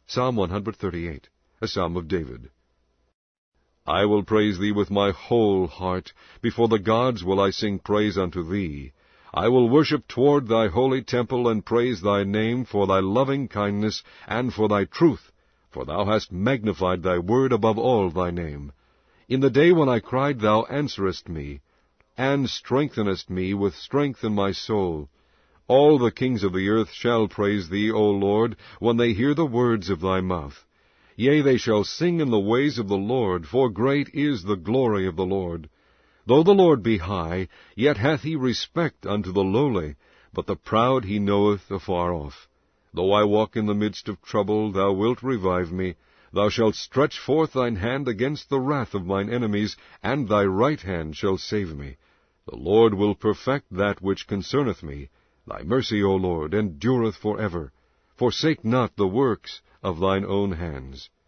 Psalm 138, a psalm of David. I will praise thee with my whole heart. Before the gods will I sing praise unto thee. I will worship toward thy holy temple, and praise thy name for thy loving kindness, and for thy truth, for thou hast magnified thy word above all thy name. In the day when I cried, thou answerest me, and strengthenest me with strength in my soul. All the kings of the earth shall praise thee, O Lord, when they hear the words of thy mouth. Yea, they shall sing in the ways of the Lord, for great is the glory of the Lord. Though the Lord be high, yet hath he respect unto the lowly, but the proud he knoweth afar off. Though I walk in the midst of trouble, thou wilt revive me. Thou shalt stretch forth thine hand against the wrath of mine enemies, and thy right hand shall save me. The Lord will perfect that which concerneth me. Thy mercy, O Lord, endureth for ever. Forsake not the works of thine own hands.